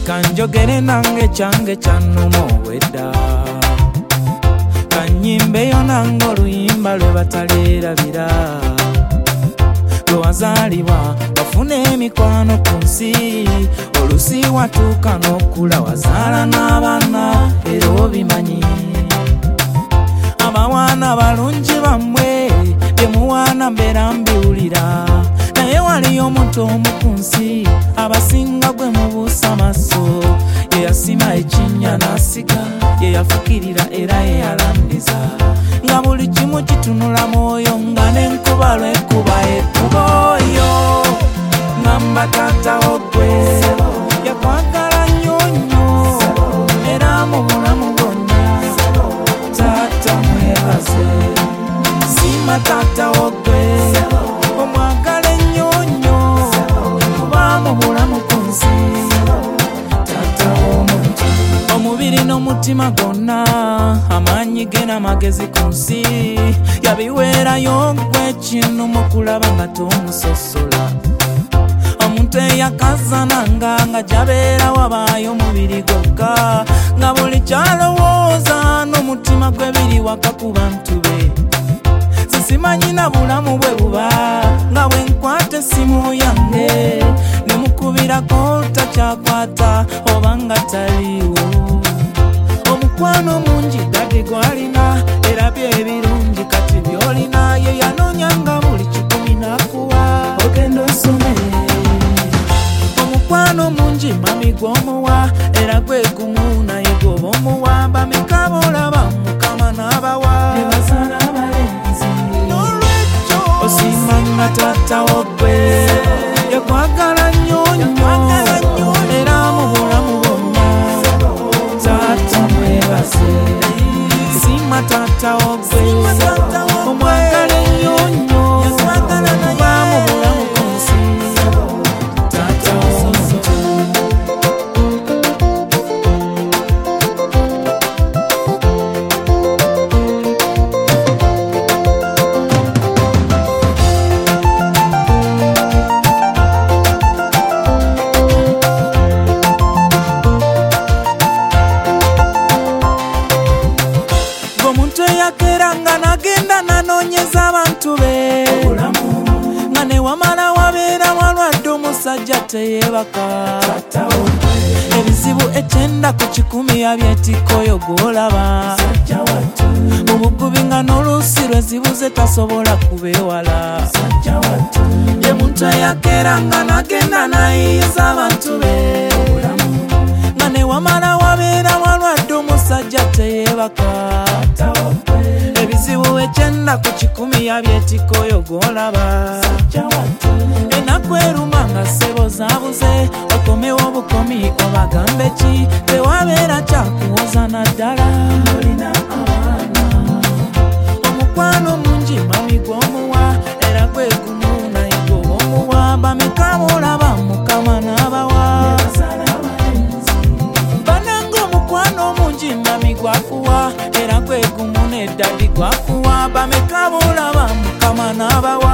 kanjogere nange kyange kyannuma obwedda kanyimbeyo nange oluyimba lwe bataleerabira lwe wazaalibwa wafuna emikwano ku nsi olusi watuuka n'okula wazaala n'abaana era obimanyi abawaana balungi bammwe bye muwaana mbeera mbiwulira naye waliyo omuntu omu ku nsi abasinga gwe mubuusa amaaso ye yasima ekinnya n'asiga ye yafukirira era ye yalandiza nga buli kimu kitunula mwoyo nga n'enkuba lwekuba ekkuba oyo ngamba taatawo gwe yakwagala nnyo nnyo era mu bulamu bwonna taata mwebaze sima taatawo gwe omwagala ennyo nnyo kuba mu bulamu ku nsi taatawo omuntu omubiri n'omutima gwonna amaanyi ge n'amagezi ku nsi yabiweerayo gwe kinuma okulaba nga tomusosola omuntu eyakazananga nga gyabeera wabaayo omubiri gwokka nga buli kyalowooza n'omutima gwe biri waka ku bantu be sisimanyina bulamu bwe buba nga bwe nkwata essimu yange ne mukubirako takyakwata oba nga taliiwo omukwano mungi dadi gwalina era byebirungi kati byolina ye yanoonyanga buli kikumi nakuwa ogenda osome omukwano mungi mami gw'omuwa era gwe gumu naye gwoba omuwa bameka boolaba mukama n'abawa ebazaala abalenzi n'olwekyo osimanga taatawo gwe yakwagala nnyo nnyo era mu bulamu bwonna taata mwebaze sima taatawo gwe omwagala ennyo nnyo kuba mu bulamu ku nsi taatawo omuntu eyakeranga nagenda nanoonyeza abantu be nga ne wamala wabeera walwadde omusajja teyeebaka ebizibu 9 ku 10 yabyetikkoyo gw'olaba mu bugubi nga n'oluusi lwezibuze tasobola kubeewala ye muntu eyakeranga nagenda nayiyiza abantu be nga ne wamala wabeera walwadde omusajja teyeebaka ebizibu 9 ku 10 yabyetikkoyo gw'olaba ennaku eruma nga ssebo zaabuze okomewo obukomi obagambe ki tewabeera kyakuwoza naddala olina abaana omukwano mungi mami gw'omuwa era gwe gumu naye gwoba omuwa bameka boolaba mukama n'abawa bananga omukwano mungi mami gwakuwa era gwe gumu neddadi gwakuwa bameka boolaba mukama n'abawa